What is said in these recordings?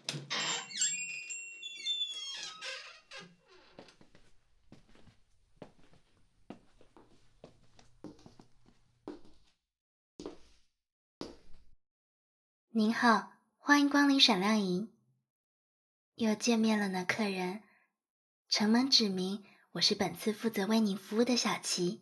您好，欢迎光临闪亮营。又见面了呢，客人。承蒙指名，我是本次负责为您服务的小琪。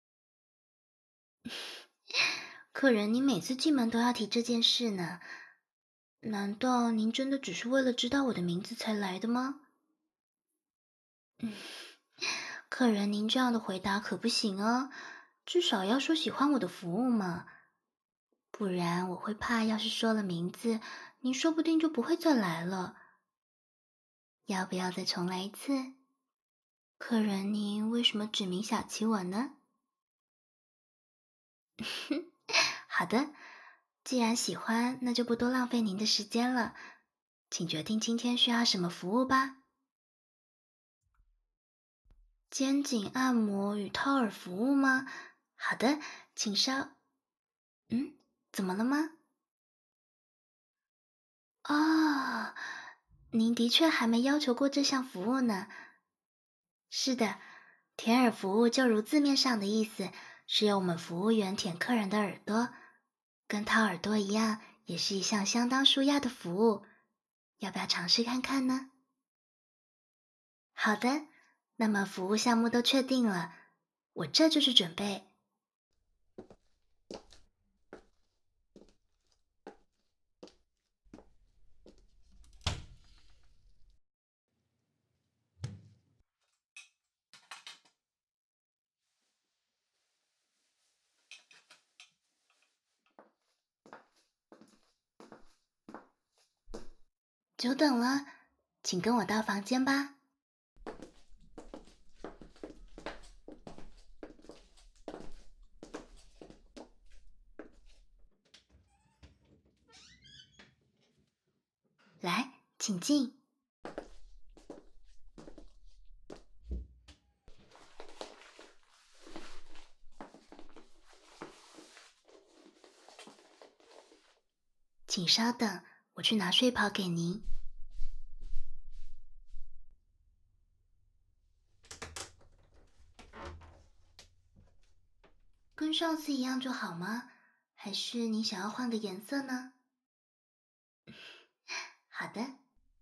客人，您每次进门都要提这件事呢？难道您真的只是为了知道我的名字才来的吗？客人，您这样的回答可不行哦，至少要说喜欢我的服务嘛。不然我会怕，要是说了名字，您说不定就不会再来了。要不要再重来一次？客人，您为什么指名小琪我呢？好的，既然喜欢，那就不多浪费您的时间了，请决定今天需要什么服务吧。肩颈按摩与掏耳服务吗？好的，请稍……怎么了吗？哦，您的确还没要求过这项服务呢。是的，舔耳服务就如字面上的意思，是由我们服务员舔客人的耳朵，跟掏耳朵一样，也是一项相当舒压的服务。要不要尝试看看呢？好的，那么服务项目都确定了，我这就是准备。久等了，请跟我到房间吧。来，请进。请稍等，我去拿睡袍给您。跟上次一样就好吗？还是你想要换个颜色呢？好的。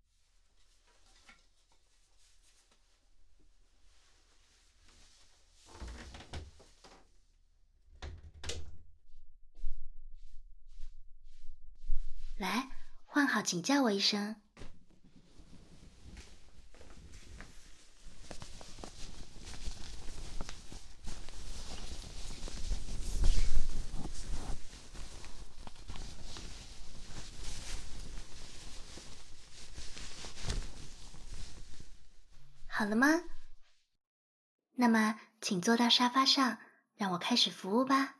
来，换好请叫我一声。好了吗？那么，请坐到沙发上，让我开始服务吧。